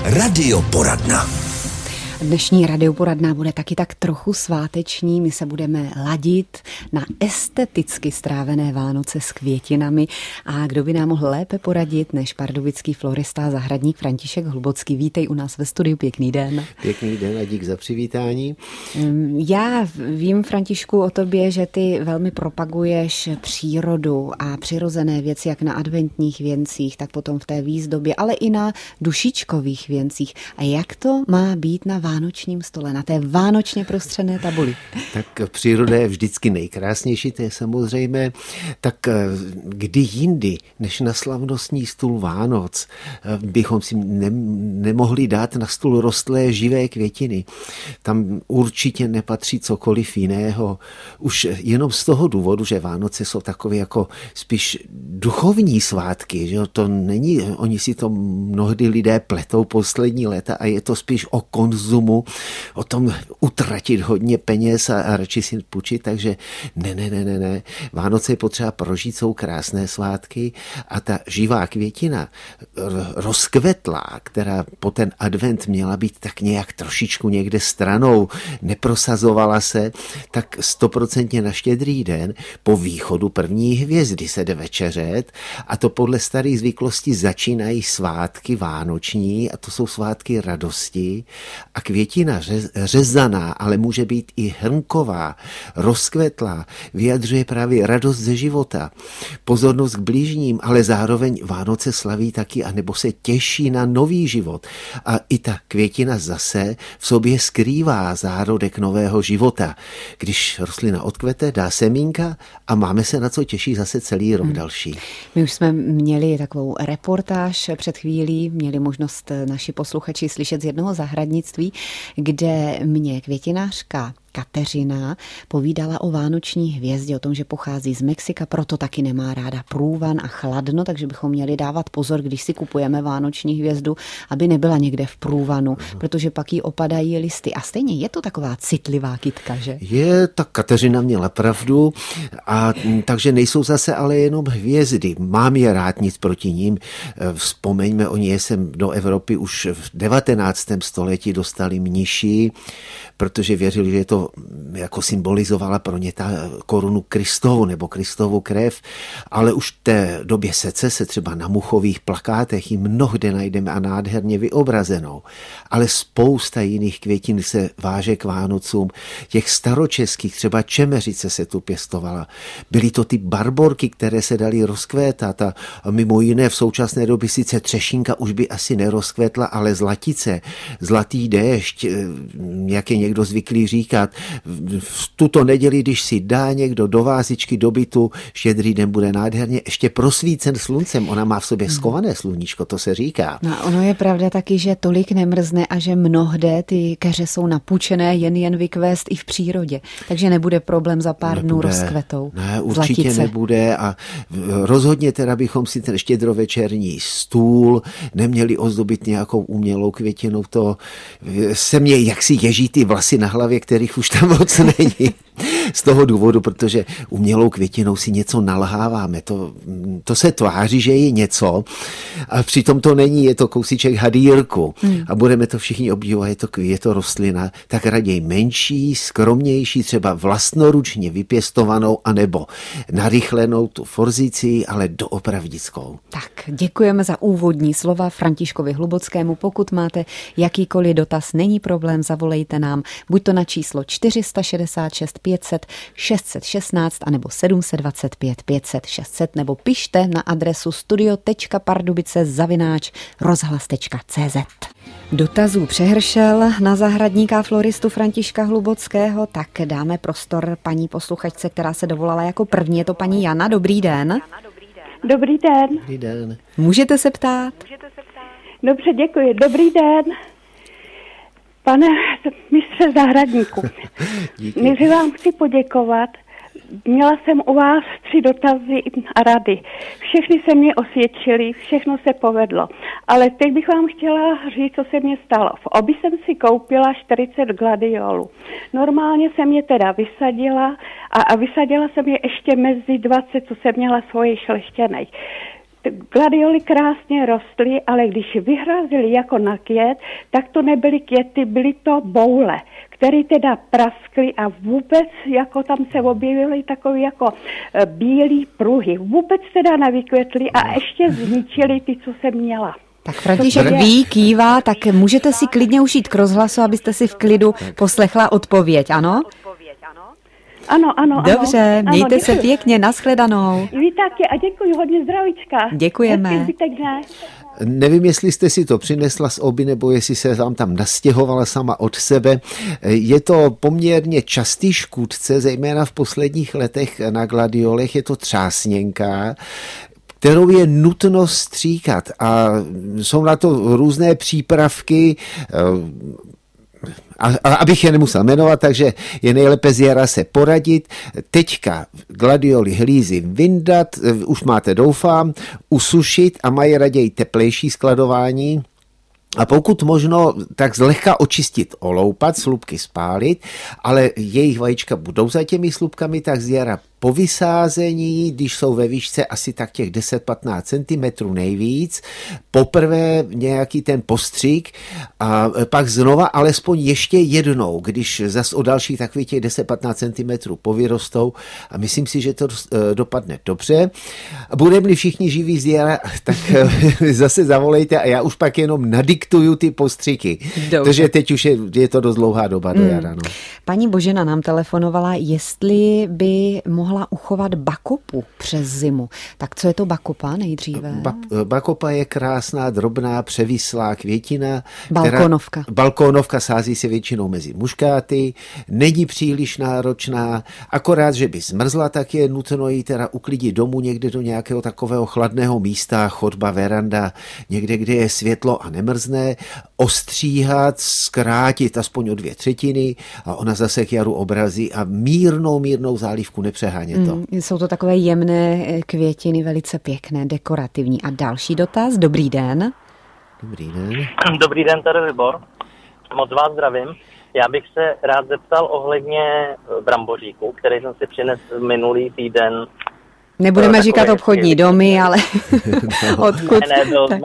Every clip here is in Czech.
Radioporadna. Dnešní radioporadna bude taky tak trochu sváteční. My se budeme ladit na esteticky strávené Vánoce s květinami. A kdo by nám mohl lépe poradit než pardubický florista a zahradník František Hlubocký. Vítej u nás ve studiu, pěkný den. Pěkný den a dík za přivítání. Já vím, Františku, o tobě, že ty velmi propaguješ přírodu a přirozené věci, jak na adventních věncích, tak potom v té výzdobě, ale i na dušičkových věncích. A jak to má být na vánočním stole, na té vánočně prostřené tabuli? Tak příroda je vždycky nejkrásnější, to je samozřejmé. Tak kdy jindy, než na slavnostní stůl Vánoc, bychom si nemohli dát na stůl rostlé živé květiny. Tam určitě nepatří cokoliv jiného. Už jenom z toho důvodu, že Vánoce jsou takové jako spíš duchovní svátky, že to není, oni si to mnohdy lidé pletou poslední léta a je to spíš o konzumu, o tom utratit hodně peněz a radši si půjčit, takže ne. Vánoce je potřeba prožít, jsou krásné svátky a ta živá květina rozkvetlá, která po ten advent měla být tak nějak trošičku někde stranou, neprosazovala se, tak 100% na Štědrý den po východu první hvězdy se jde večeřet a to podle starých zvyklostí začínají svátky vánoční a to jsou svátky radosti a květina řezaná, ale může být i hrnková, rozkvetlá, vyjadřuje právě radost ze života, pozornost k blížním, ale zároveň Vánoce slaví taky, anebo se těší na nový život. A i ta květina zase v sobě skrývá zárodek nového života. Když rostlina odkvete, dá semínka a máme se na co těší zase celý rok další. My už jsme měli takovou reportáž před chvílí, měli možnost naši posluchači slyšet z jednoho zahradnictví, kde mě květinářka Kateřina povídala o vánoční hvězdě, o tom, že pochází z Mexika, proto taky nemá ráda průvan a chladno, takže bychom měli dávat pozor, když si kupujeme vánoční hvězdu, aby nebyla někde v průvanu, protože pak jí opadají listy. A stejně je to taková citlivá kytka, že? Je, tak Kateřina měla pravdu, a takže nejsou zase ale jenom hvězdy. Mám je rád, nic proti ním. Vzpomeňme, oni je sem do Evropy už v 19. století dostali mniši, protože věřili, že je to jako symbolizovala pro ně ta korunu Kristovu nebo Kristovu krev, ale už v té době sece se třeba na muchových plakátech ji mnohde najdeme a nádherně vyobrazenou. Ale spousta jiných květin se váže k Vánocům. Těch staročeských, třeba čemeřice se tu pěstovala. Byly to ty barborky, které se daly rozkvétat a mimo jiné v současné době sice třešínka už by asi nerozkvétla, ale zlatice, zlatý déšť, jak je někdo zvyklý říkat, v tuto neděli, když si dá někdo do vázičky, do bytu, Štědrý den bude nádherně ještě prosvícen sluncem. Ona má v sobě skované sluníčko, to se říká. No, ono je pravda taky, že tolik nemrzne a že mnohde ty keře jsou napůjčené jen vykvést i v přírodě. Takže nebude problém za pár dnů rozkvetou. Ne, určitě zlatice. Nebude a rozhodně teda bychom si ten štědrovečerní stůl neměli ozdobit nějakou umělou květinou. To se mě jaksi ježí ty vlasy na hlavě, kterých už tam moc není. Z toho důvodu, protože umělou květinou si něco nalháváme. To se tváří, že je něco a přitom to není, je to kousíček hadýrku. A budeme to všichni obdivovat, je to rostlina, tak raději menší, skromnější, třeba vlastnoručně vypěstovanou, anebo narychlenou tu forzici, ale doopravdickou. Tak, děkujeme za úvodní slova Františkovi Hlubockému. Pokud máte jakýkoliv dotaz, není problém, zavolejte nám, buď to na číslo 466 500 616 anebo 725 500 600 nebo pište na adresu studio.pardubice@rozhlas.cz. Dotazů přehršel na zahradníka floristu Františka Hlubockého, tak dáme prostor paní posluchačce, která se dovolala jako první. Je to paní Jana. Dobrý den. Dobrý den. Dobrý den. Můžete se ptát? Dobře, děkuji. Dobrý den. Pane mistře zahradníku, než vám chci poděkovat. Měla jsem u vás 3 dotazy a rady. Všechny se mě osvědčily, všechno se povedlo. Ale teď bych vám chtěla říct, co se mně stalo. V obi jsem si koupila 40 gladiolů. Normálně jsem je teda vysadila a vysadila jsem je ještě mezi 20, co jsem měla svoje šlechtěnej. Gladioly krásně rostly, ale když vyhrazily jako na květ, tak to nebyly květy, byly to boule, které teda praskly a vůbec, jako tam se objevily takové jako bílý pruhy. Vůbec teda nevykvětly a ještě zničily ty, co jsem měla. Tak František ví, kývá, tak můžete si klidně už jít k rozhlasu, abyste si v klidu poslechla odpověď, ano? Ano. Dobře, mějte se pěkně, nashledanou. Vy taky a děkuji, hodně zdravíčka. Děkujeme. Nevím, jestli jste si to přinesla z oby, nebo jestli se vám tam nastěhovala sama od sebe. Je to poměrně častý škůdce, zejména v posledních letech na gladiolech, je to třásněnka, kterou je nutno stříkat a jsou na to různé přípravky, abych je nemusel jmenovat, takže je nejlépe z jara se poradit. Teďka gladioly hlízy vyndat, už máte doufám, usušit a mají raději teplejší skladování. A pokud možno, tak zlehka očistit, oloupat, slupky spálit, ale jejich vajíčka budou za těmi slupkami, tak z jara po vysázení, když jsou ve výšce asi tak těch 10-15 cm nejvíc, poprvé nějaký ten postřik a pak znova alespoň ještě jednou, když zas o další takových těch 10-15 cm povyrostou a myslím si, že to dopadne dobře. Budeme-li všichni živí z jara, tak zase zavolejte a já už pak jenom nadiktuju ty postřiky. Takže teď už je to dost dlouhá doba do jara. No. Paní Božena nám telefonovala, jestli by mohla uchovat bakopu přes zimu. Tak co je to bakopa nejdříve? Bakopa je krásná, drobná, převislá květina. Balkónovka. Sází se většinou mezi muškáty, není příliš náročná, akorát, že by zmrzla, tak je nutno ji teda uklidit domů někde do nějakého takového chladného místa, chodba, veranda, někde, kde je světlo a nemrzne, ostříhat, zkrátit aspoň o 2/3 a ona zase k jaru obrazí a mírnou zálivku nepřehání. Jsou to takové jemné květiny, velice pěkné, dekorativní. A další dotaz, dobrý den. Dobrý den, tady Libor. Moc vás zdravím. Já bych se rád zeptal ohledně bramboříku, který jsem si přinesl minulý týden. Nebudeme říkat obchodní domy, ale odkud? Ne, byl z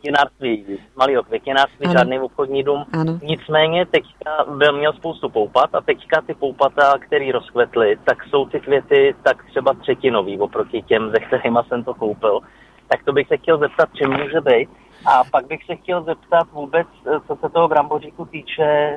malého květinářství, žádný obchodní dům. Ano. Nicméně teďka měl spoustu poupat a teďka ty poupata, které rozkvetly, tak jsou ty květy tak třeba třetinový oproti těm, ze kterýma jsem to koupil. Tak to bych se chtěl zeptat, čím může být. A pak bych se chtěl zeptat vůbec, co se toho bramboříku týče,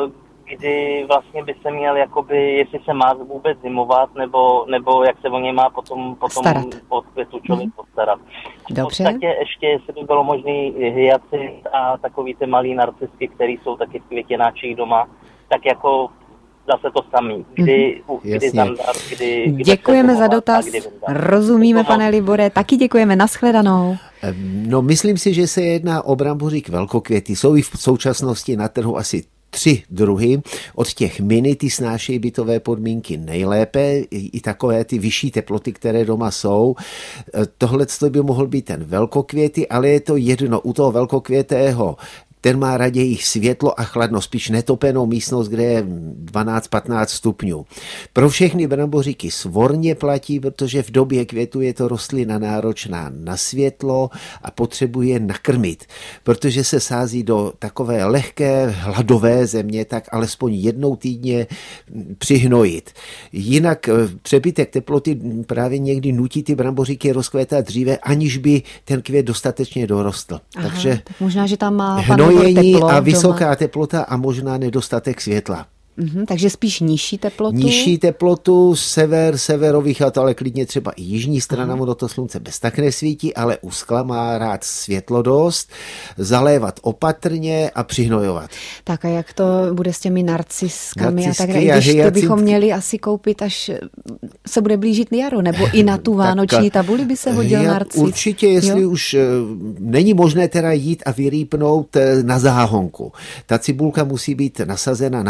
kdy vlastně by se měl, jakoby, jestli se má vůbec zimovat, nebo jak se o něj má potom od květu člověk postarat. Dobře. V podstatě ještě, jestli by bylo možný hyacint a takový ty malý narcisky, který jsou taky v květináčích doma, tak jako zase to samý. Kdy zandat, kdy děkujeme za dotaz. Rozumíme, pane Libore. Taky děkujeme. Nashledanou. No, myslím si, že se jedná o brambořík velkokvěty. Jsou i v současnosti na trhu asi 3 druhy. Od těch mini ty snášejí bytové podmínky nejlépe, i takové ty vyšší teploty, které doma jsou. Tohle by mohl být ten velkokvěty, ale je to jedno. U toho velkokvětého ten má raději světlo a chladno, spíš netopenou místnost, kde je 12-15 stupňů. Pro všechny bramboříky svorně platí, protože v době květu je to rostlina náročná na světlo a potřebuje nakrmit. Protože se sází do takové lehké hladové země, tak alespoň jednou týdně přihnojit. Jinak přebytek teploty právě někdy nutí ty bramboříky rozkvétat dříve, aniž by ten květ dostatečně dorostl. Aha, takže tak možná, že tam má hnojení a vysoká teplota a možná nedostatek světla. Takže spíš nižší teplotu? Nižší teplotu, severovýchod, ale klidně třeba i jižní strana, ono to slunce bez tak nesvítí, ale u skla má rád světlo dost, zalévat opatrně a přihnojovat. Tak a jak to bude s těmi narciskami a tak dále? Když to bychom měli asi koupit, až se bude blížit jaro, nebo i na tu vánoční tabuli by se hodil narcis? Určitě, jestli už není možné teda jít a vyrýpnout na záhonku. Ta cibulka musí být nasazena na podzim a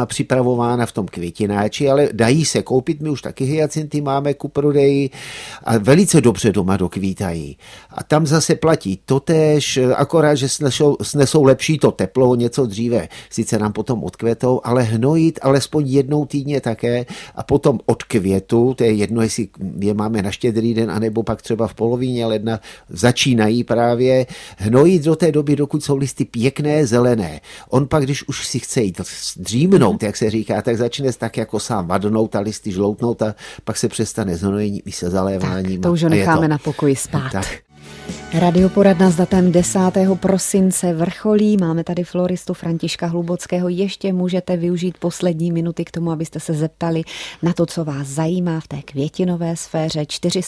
připravována v tom květináči, ale dají se koupit, my už taky hyacinty máme ku prodeji a velice dobře doma dokvítají. A tam zase platí totéž, akorát, že snesou lepší to teplo, něco dříve, sice nám potom odkvetou, ale hnojit alespoň jednou týdně také a potom od květu, to je jedno, jestli je máme na Štědrý den, anebo pak třeba v polovině ledna, začínají právě hnojit do té doby, dokud jsou listy pěkné, zelené. On pak, když už si chce jít dřímnout, jak se říká, tak začne tak jako sám vadnout a listy žloutnout a pak se přestane s hnojením i se zaléváním. Tak, to už ho necháme na pokoji spát. Tak. Radioporadna s datem 10. prosince vrcholí. Máme tady floristu Františka Hlubockého. Ještě můžete využít poslední minuty k tomu, abyste se zeptali na to, co vás zajímá v té květinové sféře.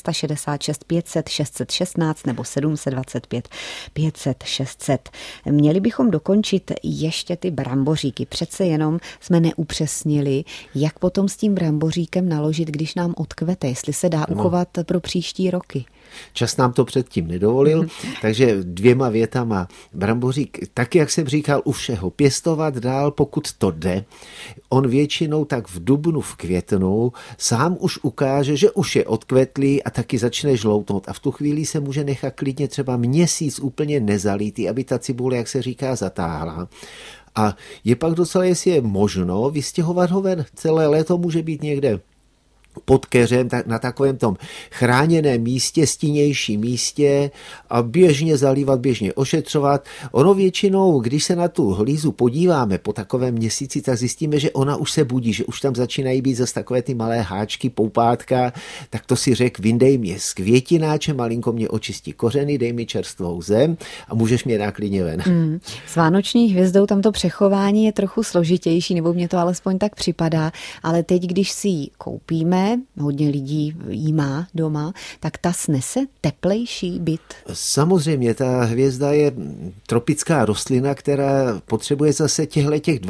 466 500 616 nebo 725 500 600. Měli bychom dokončit ještě ty bramboříky. Přece jenom jsme neupřesnili, jak potom s tím bramboříkem naložit, když nám odkvete, jestli se dá uchovat pro příští roky. Čas nám to předtím nedovolil, takže 2 větama brambořík, tak jak jsem říkal, u všeho pěstovat dál, pokud to jde. On většinou tak v dubnu, v květnu sám už ukáže, že už je odkvetlý a taky začne žloutnout a v tu chvíli se může nechat klidně třeba měsíc úplně nezalitý, aby ta cibule, jak se říká, zatáhla. A je pak docela, jestli je možno, vystěhovat ho ven. Celé léto může být někde pod keřem, na takovém tom chráněném místě, stinnějším místě a běžně zalívat, běžně ošetřovat. Ono většinou, když se na tu hlízu podíváme po takovém měsíci, tak zjistíme, že ona už se budí, že už tam začínají být zase takové ty malé háčky, poupátka, tak to si řek, vyndej mě z květináče, malinko mě očistí kořeny, dej mi čerstvou zem a můžeš mě dát klidně ven. S vánoční hvězdou tam to přechování je trochu složitější, nebo mně to alespoň tak připadá, ale teď, když si ji koupíme, hodně lidí jí má doma, tak ta snese teplejší byt. Samozřejmě, ta hvězda je tropická rostlina, která potřebuje zase těch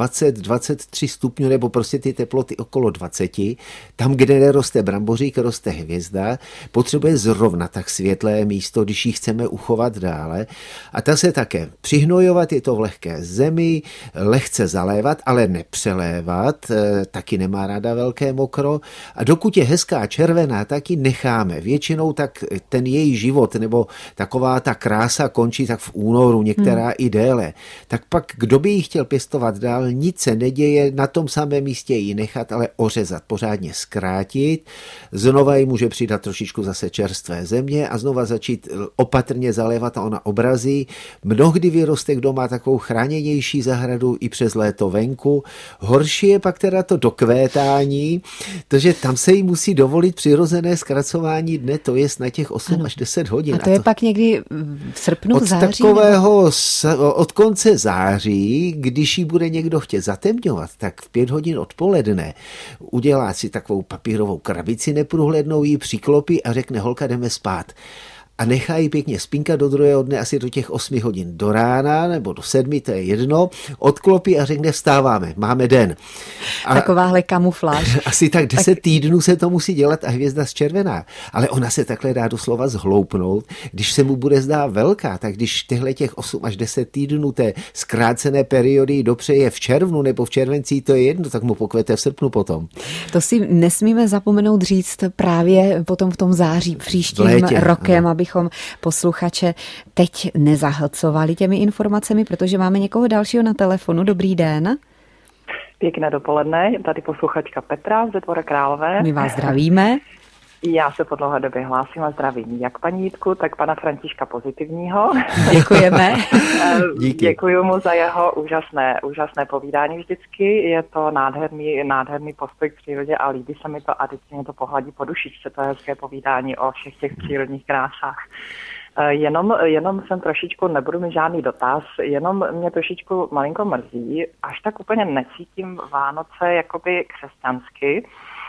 20-23 stupňů, nebo prostě ty teploty okolo 20. Tam, kde neroste brambořík, roste hvězda, potřebuje zrovna tak světlé místo, když ji chceme uchovat dále. A ta se také přihnojovat, je to v lehké zemi, lehce zalévat, ale nepřelévat, taky nemá ráda velké mokro. A dokud je hezká červená, tak ji necháme. Většinou tak ten její život nebo taková ta krása končí tak v únoru, některá i déle. Tak pak, kdo by ji chtěl pěstovat dál, nic se neděje, na tom samém místě ji nechat, ale ořezat, pořádně zkrátit. Znova ji může přidat trošičku zase čerstvé země a znova začít opatrně zalévat a ona obrazí. Mnohdy vyroste, kdo má takovou chráněnější zahradu i přes léto venku. Horší je pak teda to dokvétání, protože tam se jí musí dovolit přirozené zkracování dne, to je na těch 8 až 10 hodin. A to je pak někdy v srpnu, od září? Od konce září, když ji bude někdo chtět zatemňovat, tak v 5 hodin odpoledne udělá si takovou papírovou krabici neprůhlednou, ji přiklopí a řekne, holka, jdeme spát. A nechá ji pěkně spinkat do druhého dne asi do těch 8 hodin do rána nebo do 7, to je jedno, odklopí a řekne vstáváme, máme den. A takováhle kamufláž. Asi tak 10 týdnů se to musí dělat a hvězda zčervená. Ale ona se takhle dá doslova zhloupnout. Když se mu bude zdá velká, tak když těch 8 až 10 týdnů té zkrácené periody dopřeje v červnu nebo v červenci, to je jedno, tak mu pokvete v srpnu potom. To si nesmíme zapomenout říct právě potom v tom září příštím rokem, abychom posluchače teď nezahlcovali těmi informacemi, protože máme někoho dalšího na telefonu. Dobrý den. Pěkné dopoledne, tady posluchačka Petra ze Dvora Králové. My vás zdravíme. Já se po dlouhé době hlásím a zdravím jak paní Jitku, tak pana Františka Pozitivního. Děkujeme. Děkuji mu za jeho úžasné povídání vždycky. Je to nádherný postoj k přírodě a líbí se mi to a vždycky mě to pohladí po dušičce, to je hezké povídání o všech těch přírodních krásách. Jenom jsem trošičku, nebudu mít žádný dotaz, jenom mě trošičku malinko mrzí, až tak úplně necítím Vánoce jakoby křesťansky,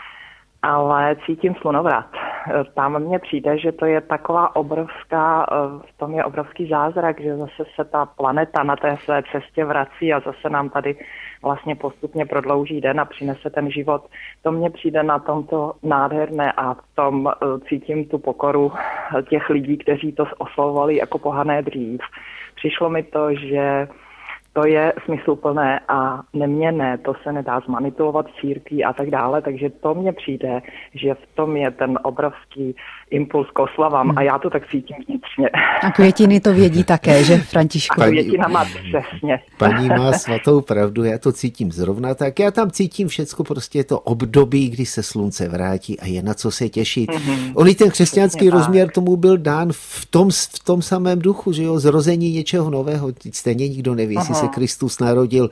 ale cítím slunovrat. Tam mně přijde, že to je taková obrovská, v tom je obrovský zázrak, že zase se ta planeta na té své cestě vrací a zase nám tady vlastně postupně prodlouží den a přinese ten život. To mně přijde na tomto nádherné a v tom cítím tu pokoru těch lidí, kteří to oslovovali jako pohané dřív. Přišlo mi to, že to je smysluplné a neměnné, to se nedá zmanipulovat církví a tak dále, takže to mně přijde, že v tom je ten obrovský impuls k oslavám a já to tak cítím vnitřně. A květiny to vědí také, že Františku? A květina má přesně. Paní má svatou pravdu, já to cítím zrovna tak. Já tam cítím všecko, prostě je to období, kdy se slunce vrátí a je na co se těšit. On ten křesťanský rozměr tomu byl dán v tom samém duchu, že jo, zrození něčeho nového. Stejně nikdo neví, jestli se Kristus narodil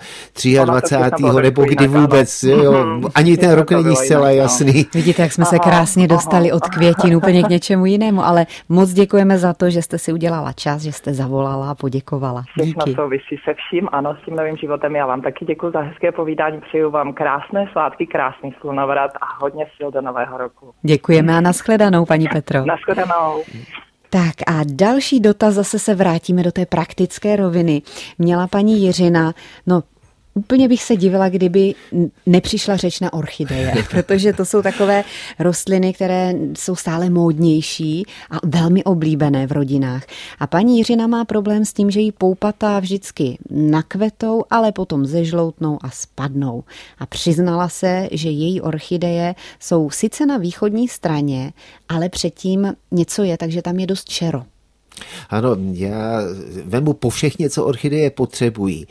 23. nebo kdy vůbec, jo. Ani ten rok není zcela jasný. Vidíte, jak jsme se krásně dostali od květin úplně k něčemu jinému, ale moc děkujeme za to, že jste si udělala čas, že jste zavolala a poděkovala. Všechno Díky. souvisí se vším, ano, s tím novým životem. Já vám taky děkuji za hezké povídání, přeju vám krásné svátky, krásný slunovrat a hodně sil do nového roku. Děkujeme a nashledanou, paní Petro. Nashledanou. Tak a další dotaz, zase se vrátíme do té praktické roviny. Měla paní Jiřina, úplně bych se divila, kdyby nepřišla řeč na orchideje, protože to jsou takové rostliny, které jsou stále módnější a velmi oblíbené v rodinách. A paní Jiřina má problém s tím, že jí poupata vždycky nakvetou, ale potom zežloutnou a spadnou. A přiznala se, že její orchideje jsou sice na východní straně, ale předtím něco je, takže tam je dost šero. Ano, já vemu po všechně, co orchideje potřebují.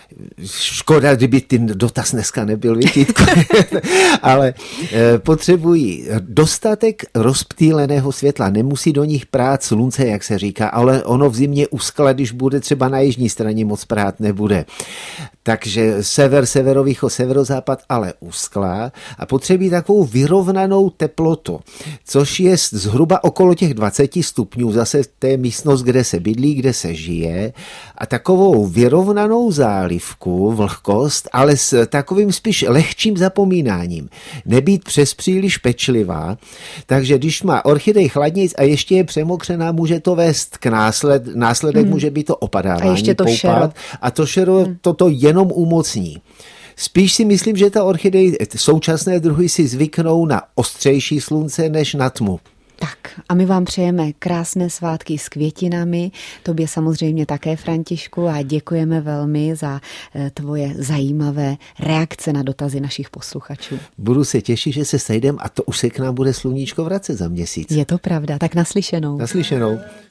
Škoda, kdyby ten dotaz dneska nebyl, Vítítko, ale potřebují dostatek rozptýleného světla. Nemusí do nich prát slunce, jak se říká, ale ono v zimě uskle, když bude třeba na jižní straně moc prát nebude. Takže sever, severovýchod, severozápad, ale usklá a potřebují takovou vyrovnanou teplotu, což je zhruba okolo těch 20 stupňů, zase té místnost, kde se bydlí, kde se žije, a takovou vyrovnanou zálivku, vlhkost, ale s takovým spíš lehčím zapomínáním. Nebýt přes příliš pečlivá, takže když má orchidej chladnějc a ještě je přemokřená, může to vést k následek může být to opadávání, a ještě to poupat, šero. a to šero toto jenom umocní. Spíš si myslím, že ta orchidej, současné druhy si zvyknou na ostřejší slunce než na tmu. Tak a my vám přejeme krásné svátky s květinami, tobě samozřejmě také, Františku, a děkujeme velmi za tvoje zajímavé reakce na dotazy našich posluchačů. Budu se těšit, že se sejdem a to už se k nám bude sluníčko vracet za měsíc. Je to pravda, tak naslyšenou. Naslyšenou.